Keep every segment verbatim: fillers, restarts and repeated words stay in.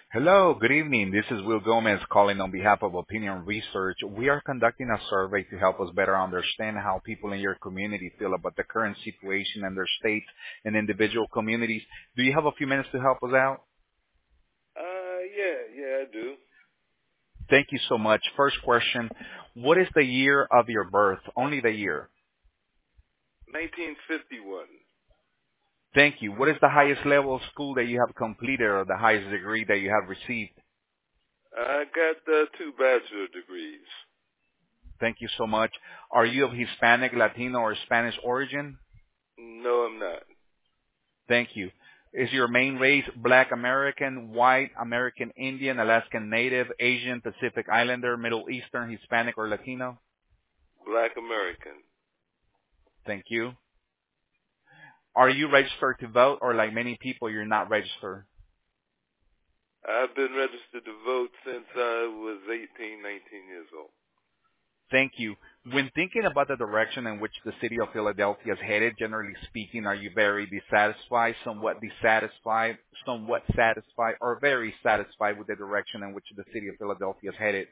Hello, good evening. This is Will Gomez calling on behalf of Opinion Research. We are conducting a survey to help us better understand how people in your community feel about the current situation in their states and individual communities. Do you have a few minutes to help us out? Uh, yeah, yeah, I do. Thank you so much. First question, what is the year of your birth? Only the year. nineteen fifty-one. Thank you. What is the highest level of school that you have completed or the highest degree that you have received? I got uh, two bachelor degrees. Thank you so much. Are you of Hispanic, Latino, or Spanish origin? No, I'm not. Thank you. Is your main race Black American, White American Indian, Alaskan Native, Asian, Pacific Islander, Middle Eastern, Hispanic, or Latino? Black American. Thank you. Are you registered to vote, or like many people, you're not registered? I've been registered to vote since I was eighteen, nineteen years old. Thank you. When thinking about the direction in which the city of Philadelphia is headed, generally speaking, are you very dissatisfied, somewhat dissatisfied, somewhat satisfied, or very satisfied with the direction in which the city of Philadelphia is headed?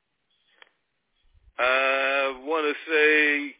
I want to say,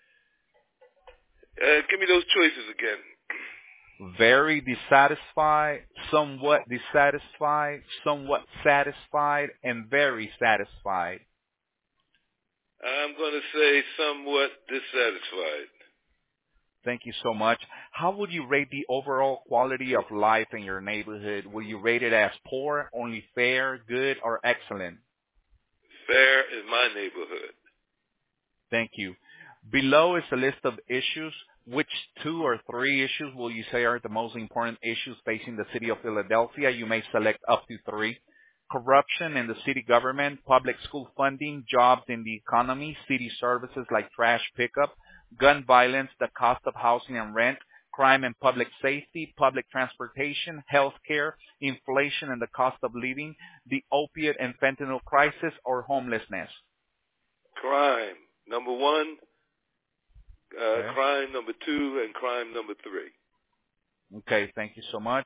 uh, give me those choices again. Very dissatisfied, somewhat dissatisfied, somewhat satisfied, and very satisfied. I'm going to say somewhat dissatisfied. Thank you so much. How would you rate the overall quality of life in your neighborhood? Will you rate it as poor, only fair, good, or excellent? Fair is my neighborhood. Thank you. Below is a list of issues. Which two or three issues will you say are the most important issues facing the city of Philadelphia? You may select up to three. Corruption in the city government, public school funding, jobs in the economy, city services like trash pickup, gun violence, the cost of housing and rent, crime and public safety, public transportation, health care, inflation and the cost of living, the opiate and fentanyl crisis, or homelessness. Crime, number one. Uh, Okay. crime number two and crime number three. Okay, thank you so much.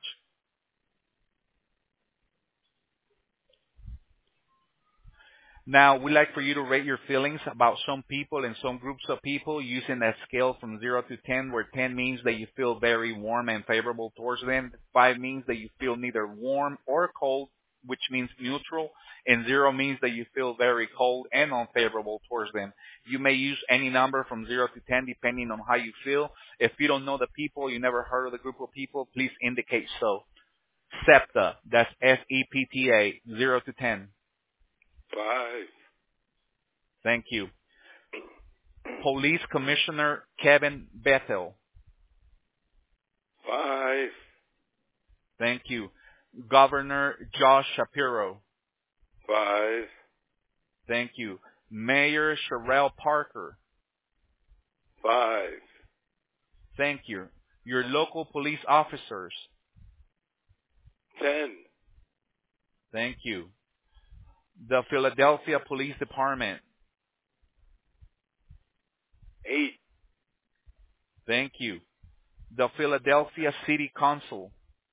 Now, we'd like for you to rate your feelings about some people and some groups of people using a scale from zero to ten, where ten means that you feel very warm and favorable towards them, five means that you feel neither warm or cold, which means neutral, and zero means that you feel very cold and unfavorable towards them. You may use any number from zero to ten depending on how you feel. If you don't know the people, you never heard of the group of people, please indicate so. SEPTA, that's S E P T A, zero to ten. Five. Thank you. Police Commissioner Kevin Bethel. Five. Thank you. Governor Josh Shapiro. Five. Thank you. Mayor Sherelle Parker. Five. Thank you. Your local police officers. Ten. Thank you. The Philadelphia Police Department. Eight. Thank you. The Philadelphia City Council.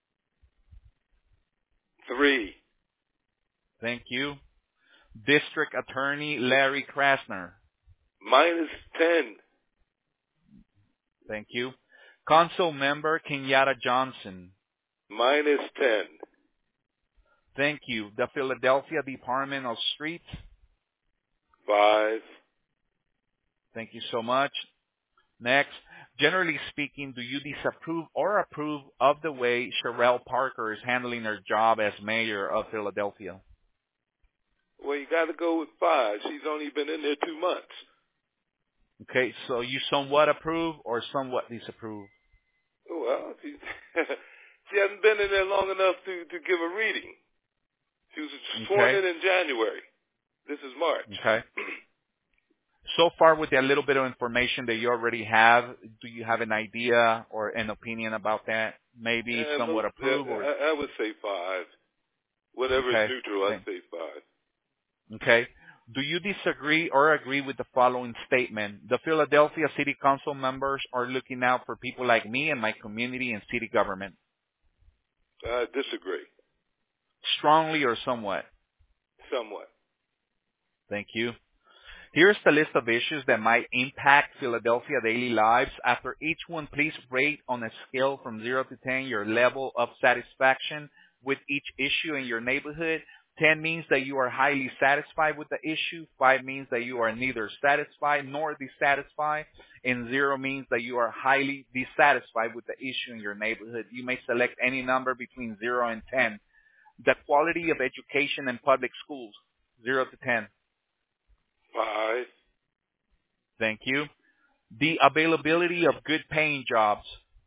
Three. Thank you. District Attorney Larry Krasner. Minus ten. Thank you. Council Member Kenyatta Johnson. Minus ten. Thank you. The Philadelphia Department of Streets. Five. Thank you so much. Next, generally speaking, do you disapprove or approve of the way Sherelle Parker is handling her job as mayor of Philadelphia? Well, you got to go with five. She's only been in there two months. Okay, so you somewhat approve or somewhat disapprove? Well, she, she hasn't been in there long enough to, to give a reading. She was sworn Okay. in in January. This is March. Okay. So far, with the little bit of information that you already have, do you have an idea or an opinion about that? Maybe Yeah, somewhat most, approve or? I, I would say five. Whatever is Okay. neutral, I'd say five. Okay. Do you disagree or agree with the following statement? The Philadelphia City Council members are looking out for people like me and my community and city government. I disagree. Strongly or somewhat? Somewhat. Thank you. Here's the list of issues that might impact Philadelphia daily lives. After each one, please rate on a scale from zero to ten your level of satisfaction with each issue in your neighborhood. ten means that you are highly satisfied with the issue. five means that you are neither satisfied nor dissatisfied. And zero means that you are highly dissatisfied with the issue in your neighborhood. You may select any number between zero and ten. The quality of education in public schools, zero to ten. Five. Thank you. The availability of good paying jobs.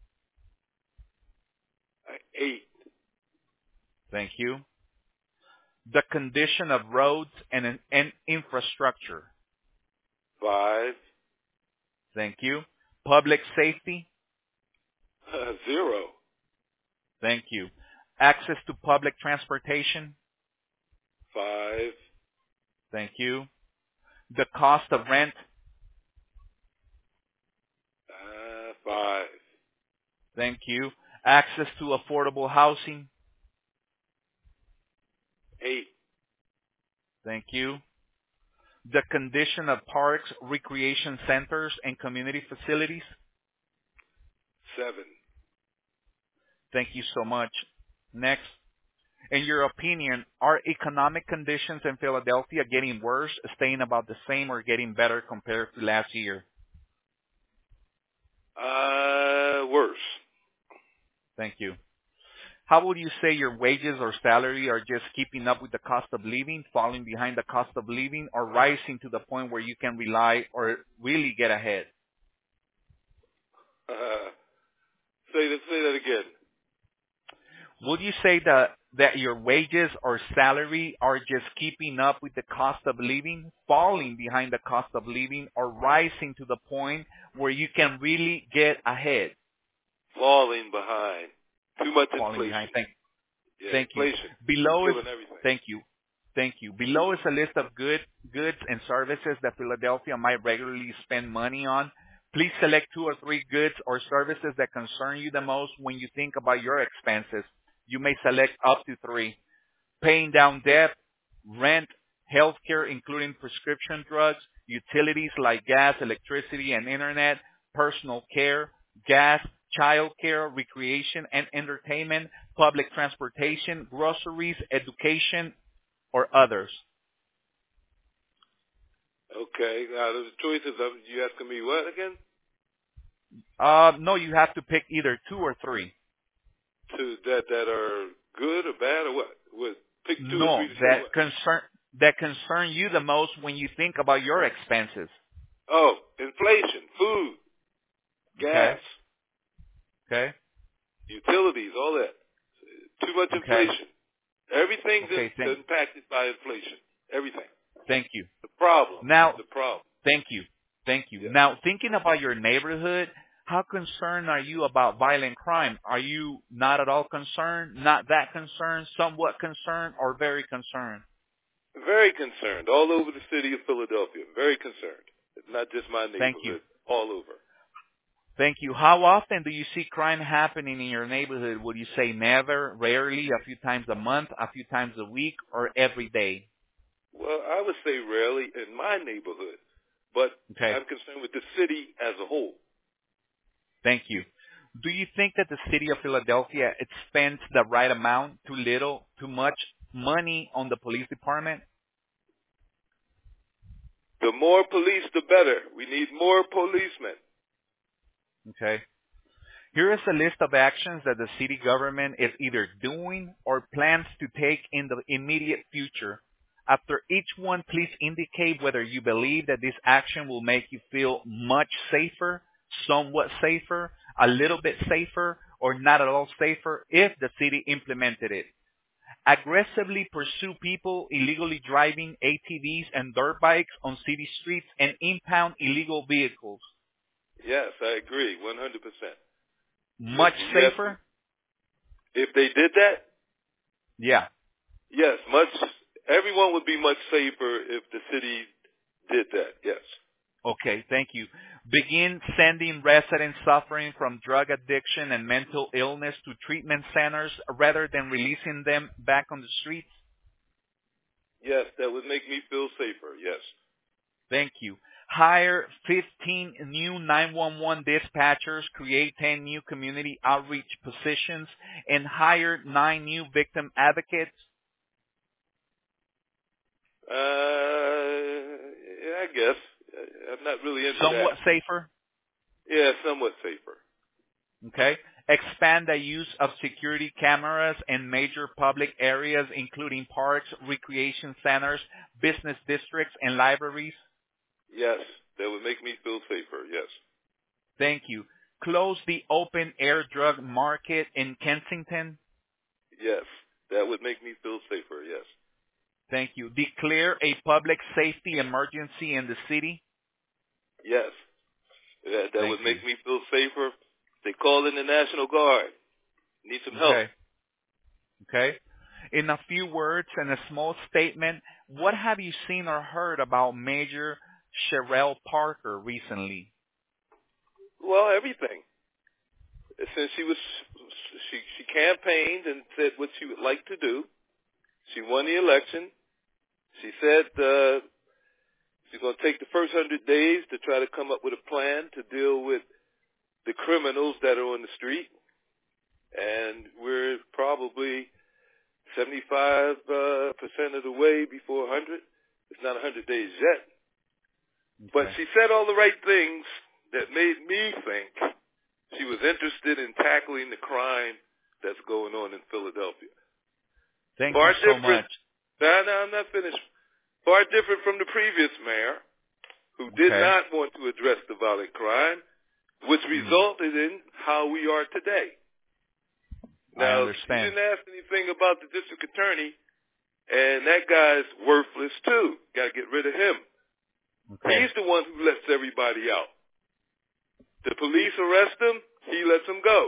Eight. Thank you. The condition of roads and, and infrastructure. Five. Thank you. Public safety. Uh, zero. Thank you. Access to public transportation. Five. Thank you. The cost of rent. Uh, five. Thank you. Access to affordable housing. Eight. Thank you. The condition of parks, recreation centers, and community facilities. Seven. Thank you so much. Next. In your opinion, are economic conditions in Philadelphia getting worse, staying about the same, or getting better compared to last year? Uh, worse. Thank you. How would you say your wages or salary are just keeping up with the cost of living, falling behind the cost of living, or rising to the point where you can rely or really get ahead? Uh, say that. Say that again. Would you say that that your wages or salary are just keeping up with the cost of living, falling behind the cost of living, or rising to the point where you can really get ahead? Falling behind. Too much Falling inflation. behind. Thank, yeah, thank you. inflation. Below is Killing everything. thank you. Thank you. Below is a list of good goods and services that Philadelphia might regularly spend money on. Please select two or three goods or services that concern you the most when you think about your expenses. You may select up to three. Paying down debt, rent, healthcare, including prescription drugs, utilities like gas, electricity, and internet, personal care, gas, child care, recreation and entertainment, public transportation, groceries, education, or others. Okay. Now, the choices of you asking me what again? Uh, no, you have to pick either two or three. Two that that are good or bad or what? What? Pick two No, or three to say that what? concern that concern you the most when you think about your expenses. Oh, inflation, food, gas, Okay. utilities, all that. Too much Okay. inflation. Everything's Okay, thank- impacted by inflation. Everything. Thank you. The problem. Now, the problem. Thank you. Thank you. Yeah. Now, thinking about your neighborhood, how concerned are you about violent crime? Are you not at all concerned, not that concerned, somewhat concerned, or very concerned? Very concerned. All over the city of Philadelphia. Very concerned. It's not just my neighborhood. Thank you. All over. Thank you. How often do you see crime happening in your neighborhood? Would you say never, rarely, a few times a month, a few times a week, or every day? Well, I would say rarely in my neighborhood. But Okay. I'm concerned with the city as a whole. Thank you. Do you think that the city of Philadelphia it spends the right amount, too little, too much money on the police department? The more police, the better. We need more policemen. Okay. Here is a list of actions that the city government is either doing or plans to take in the immediate future. After each one, please indicate whether you believe that this action will make you feel much safer, somewhat safer, a little bit safer, or not at all safer if the city implemented it. Aggressively pursue people illegally driving A T Vs and dirt bikes on city streets and impound illegal vehicles. Yes, I agree, one hundred percent. Much Yes, safer? If they did that? Yeah. Yes, much. Everyone would be much safer if the city did that, yes. Okay, thank you. Begin sending residents suffering from drug addiction and mental illness to treatment centers rather than releasing them back on the streets. Yes, that would make me feel safer. Yes. Thank you. Hire fifteen new nine one one dispatchers, create ten new community outreach positions, and hire nine new victim advocates. Uh, yeah, I guess. I'm not really into Somewhat that. safer. Yeah, somewhat safer. Okay. Expand the use of security cameras in major public areas, including parks, recreation centers, business districts, and libraries. Yes, that would make me feel safer. Yes. Thank you. Close the open air drug market in Kensington. Yes, that would make me feel safer. Yes. Thank you. Declare a public safety emergency in the city. Yes, that, that Thank would you. make me feel safer. They call in the National Guard. Need some help. Okay. Okay. In a few words and a small statement, what have you seen or heard about Major Sherelle Parker recently? Well, everything. Since she was, she she campaigned and said what she would like to do. She won the election. She said uh, she's going to take the first hundred days to try to come up with a plan to deal with the criminals that are on the street. And we're probably seventy-five percent uh, of the way before one hundred. It's not one hundred days yet. Okay. But she said all the right things that made me think she was interested in tackling the crime that's going on in Philadelphia. Thank Far you so different. much. No, no, I'm not finished. Far different from the previous mayor, who did Okay. not want to address the violent crime, which resulted in how we are today. I Now, understand. you didn't ask anything about the district attorney, and that guy's worthless too. Got to get rid of him. Okay. He's the one who lets everybody out. The police arrest him, he lets them go.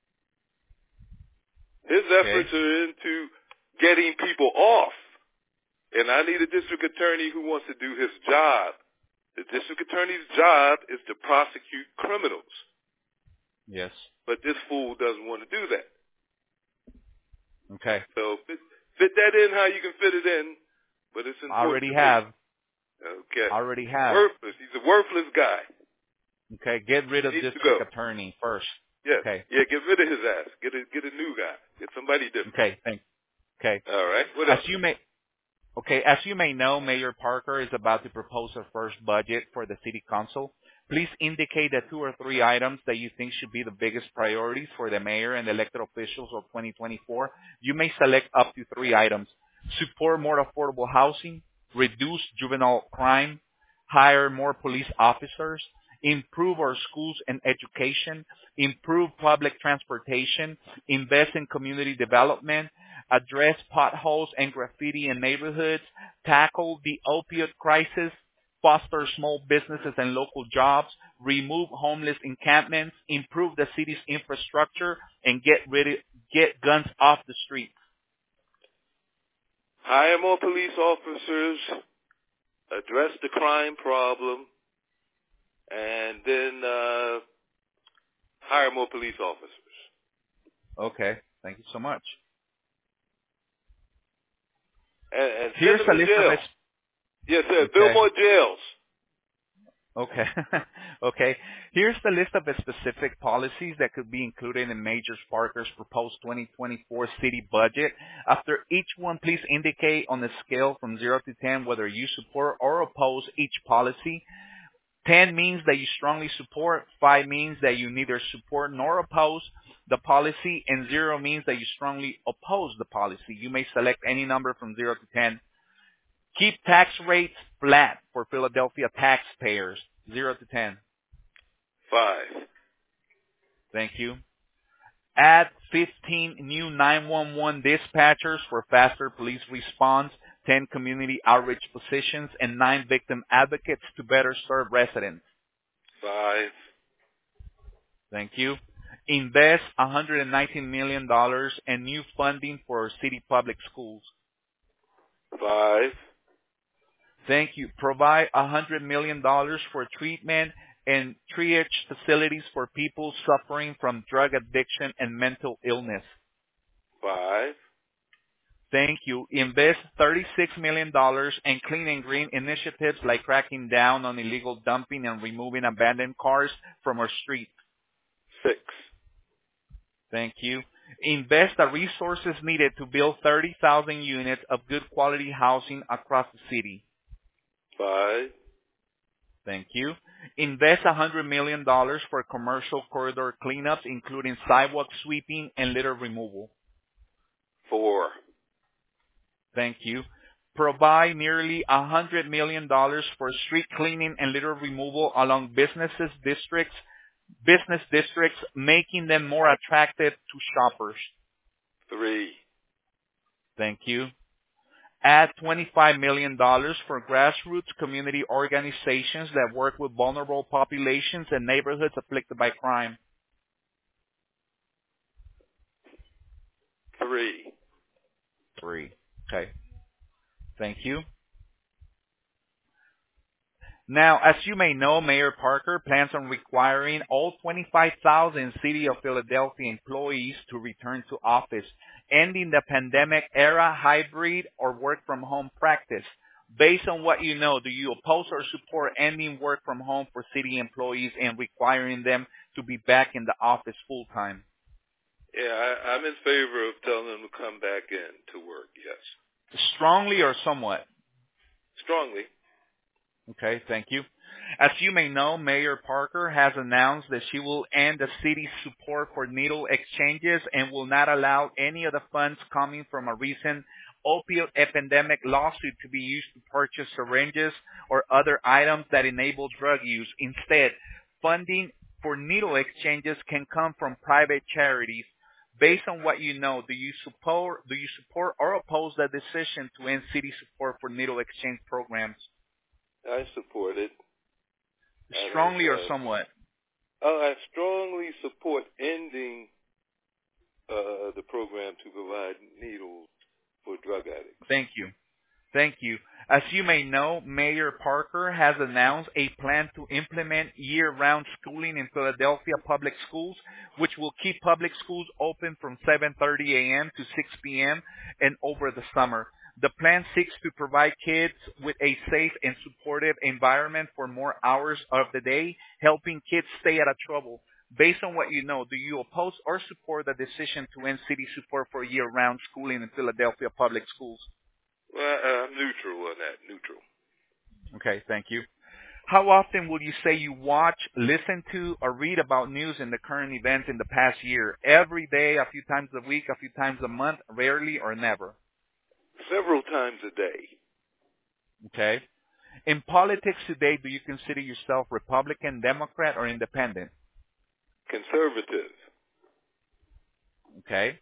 His efforts Okay. are into getting people off. And I need a district attorney who wants to do his job. The district attorney's job is to prosecute criminals. Yes. But this fool doesn't want to do that. Okay. So fit, fit that in how you can fit it in, but it's important. Already to have. me. Okay. Already have. Worthless. He's a worthless guy. Okay. Get rid of He needs to district go. attorney first. Yes. Okay. Yeah, get rid of his ass. Get a get a new guy. Get somebody different. Okay. Thank. Okay. All right. What As else? you may. Okay, as you may know, Mayor Parker is about to propose her first budget for the City Council. Please indicate the two or three items that you think should be the biggest priorities for the mayor and elected officials of twenty twenty-four. You may select up to three items. Support more affordable housing, reduce juvenile crime, hire more police officers, improve our schools and education, improve public transportation, invest in community development, address potholes and graffiti in neighborhoods, tackle the opioid crisis, foster small businesses and local jobs, remove homeless encampments, improve the city's infrastructure, and get rid of, get guns off the streets. Hire more police officers, address the crime problem, and then uh, hire more police officers. Okay, thank you so much. And, and Here's send them a to list of jail. ex- Yes, sir. Okay. Build more jails. Okay. Okay. Here's the list of the specific policies that could be included in Major Parker's proposed twenty twenty-four city budget. After each one, please indicate on a scale from zero to ten whether you support or oppose each policy. ten means that you strongly support, five means that you neither support nor oppose the policy, and zero means that you strongly oppose the policy. You may select any number from zero to ten. Keep tax rates flat for Philadelphia taxpayers, zero to ten. Five. Thank you. Add fifteen new nine one one dispatchers for faster police response, ten community outreach positions, and nine victim advocates to better serve residents. Five. Thank you. Invest one hundred nineteen million dollars in new funding for city public schools. Five. Thank you. Provide one hundred million dollars for treatment and triage facilities for people suffering from drug addiction and mental illness. Five. Thank you. Invest thirty-six million dollars in clean and green initiatives like cracking down on illegal dumping and removing abandoned cars from our streets. Six. Thank you. Invest the resources needed to build thirty thousand units of good quality housing across the city. Five. Thank you. Invest one hundred million dollars for commercial corridor cleanups, including sidewalk sweeping and litter removal. Four. Thank you. Provide nearly one hundred million dollars for street cleaning and litter removal along businesses districts, business districts, making them more attractive to shoppers. Three. Thank you. Add twenty-five million dollars for grassroots community organizations that work with vulnerable populations and neighborhoods afflicted by crime. Three. Three. Okay. Thank you. Now, as you may know, Mayor Parker plans on requiring all twenty-five thousand City of Philadelphia employees to return to office, ending the pandemic era hybrid or work from home practice. Based on what you know, do you oppose or support ending work from home for city employees and requiring them to be back in the office full time? Yeah, I, I'm in favor of telling them to come back in to work, yes. Strongly or somewhat? Strongly. Okay, thank you. As you may know, Mayor Parker has announced that she will end the city's support for needle exchanges and will not allow any of the funds coming from a recent opioid epidemic lawsuit to be used to purchase syringes or other items that enable drug use. Instead, funding for needle exchanges can come from private charities. Based on what you know, do you support do you support or oppose the decision to end city support for needle exchange programs? I support it. Strongly or uh, somewhat? Oh, I strongly support ending uh, the program to provide needles for drug addicts. Thank you. Thank you. As you may know, Mayor Parker has announced a plan to implement year-round schooling in Philadelphia public schools, which will keep public schools open from seven thirty a.m. to six p.m. and over the summer. The plan seeks to provide kids with a safe and supportive environment for more hours of the day, helping kids stay out of trouble. Based on what you know, do you oppose or support the decision to end city support for year-round schooling in Philadelphia public schools? Well, I'm neutral on that, neutral. Okay, thank you. How often would you say you watch, listen to, or read about news in the current events in the past year? Every day, a few times a week, a few times a month, rarely, or never? Several times a day. Okay. In politics today, do you consider yourself Republican, Democrat, or Independent? Conservative. Okay.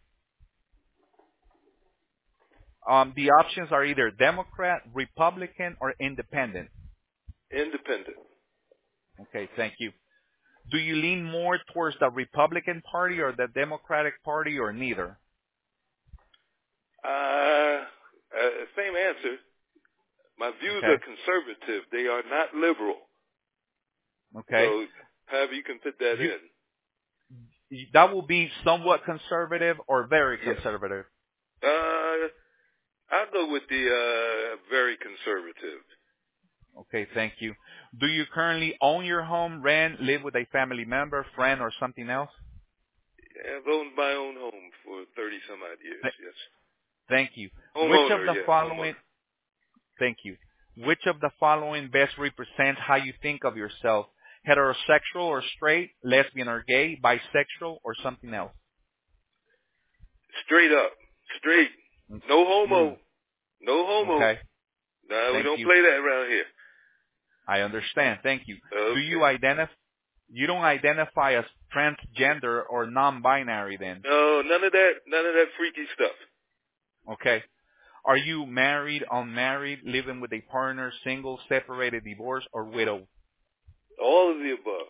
Um, the options are either Democrat, Republican, or Independent. Independent. Okay, thank you. Do you lean more towards the Republican Party or the Democratic Party, or neither? Uh, uh same answer. My views Okay. are conservative. They are not liberal. Okay. So, however you can fit that You, in. that will be somewhat conservative or very Yes. conservative? Uh, I'll go with the uh, very conservative. Okay, thank you. Do you currently own your home, rent, live with a family member, friend, or something else? I've owned my own home for thirty some odd years, Th- yes. Thank you. Homeowner, Which of the yeah, following? homeowner. Thank you. Which of the following best represents how you think of yourself? Heterosexual or straight, lesbian or gay, bisexual, or something else? Straight up. Straight. No homo. Mm. No homo. Okay. No, we Thank don't you. play that around here. I understand. Thank you. Okay. Do you identify? You don't identify as transgender or non-binary then? No, none of that. None of that freaky stuff. Okay. Are you married, unmarried, living with a partner, single, separated, divorced, or widow? All of the above.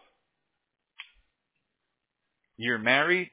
You're married?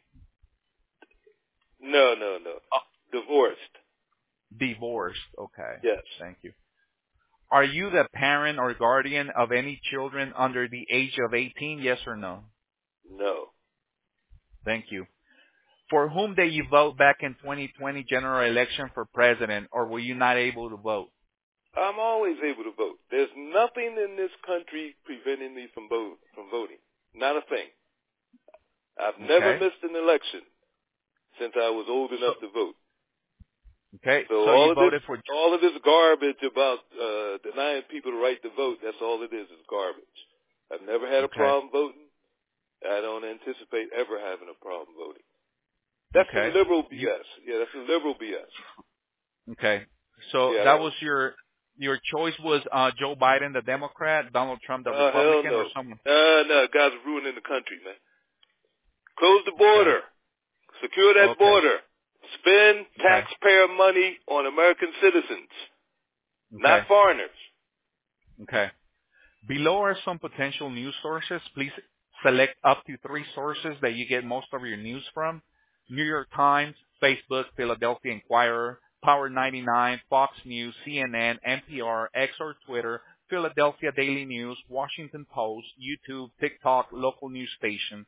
No, no, no. Oh. Divorced. Divorced. Okay. Yes. Thank you. Are you the parent or guardian of any children under the age of eighteen, yes or no? No. Thank you. For whom did you vote back in twenty twenty general election for president, or were you not able to vote? I'm always able to vote. There's nothing in this country preventing me from vote, from voting. Not a thing. I've Okay. never missed an election since I was old enough So, to vote. okay, So, so all you of voted this, for... all of this garbage about uh, denying people the right to vote, that's all it is, is garbage. I've never had a Okay. problem voting. I don't anticipate ever having a problem voting. That's Okay. some liberal B S. You, Yeah, that's some liberal B S. okay. So Yeah, that that was your your choice was uh, Joe Biden, the Democrat, Donald Trump, the uh, hell Republican, no. or someone? Uh, no, guys are ruining the country, man. Close the Okay. border. Secure that Okay. border. Spend Okay. taxpayer money on American citizens, not Okay. foreigners. Okay. Below are some potential news sources. Please select up to three sources that you get most of your news from. New York Times, Facebook, Philadelphia Inquirer, Power ninety-nine, Fox News, C N N, N P R, X or Twitter, Philadelphia Daily News, Washington Post, YouTube, TikTok, local news station.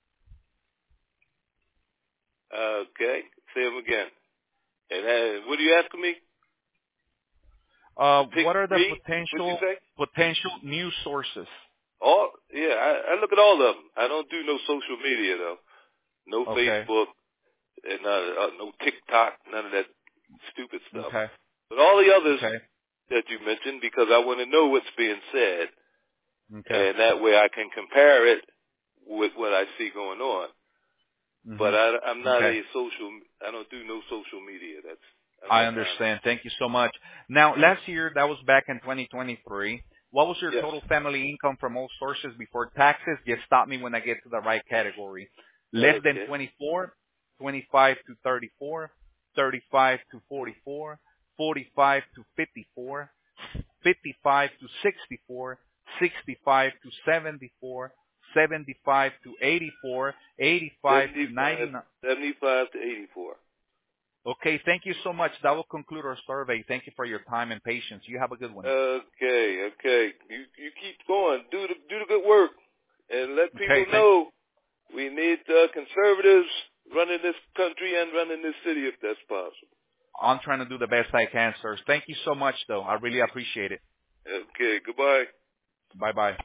Okay, say them again. And uh, what are you asking me? Uh, Pick what are the three? What'd you potential say? potential news sources? All yeah, I, I look at all of them. I don't do no social media though. No Okay. Facebook and uh, uh, no TikTok, none of that stupid stuff. Okay. But all the others Okay. that you mentioned, because I want to know what's being said, Okay. and that way I can compare it with what I see going on. Mm-hmm. But I, I'm not Okay. a social. I don't do no social media. That's I don't I have time. understand. Thank you so much. Now, last year, that was back in twenty twenty-three. What was your Yes. total family income from all sources before taxes? Just stop me when I get to the right category. Less than Okay. twenty-four, twenty-five to thirty-four, thirty-five to forty-four, forty-five to fifty-four, fifty-five to sixty-four, sixty-five to seventy-four, seventy-five to eighty-four, eighty-five to seventy-five, ninety-nine. seventy-five to eighty-four. Okay, thank you so much. That will conclude our survey. Thank you for your time and patience. You have a good one. Okay. Okay. You you keep going. Do the do the good work, and let people Okay, thank know we need uh, conservatives running this country and running this city if that's possible. I'm trying to do the best I can, sir. Thank you so much, though. I really appreciate it. Okay. Goodbye. Bye-bye.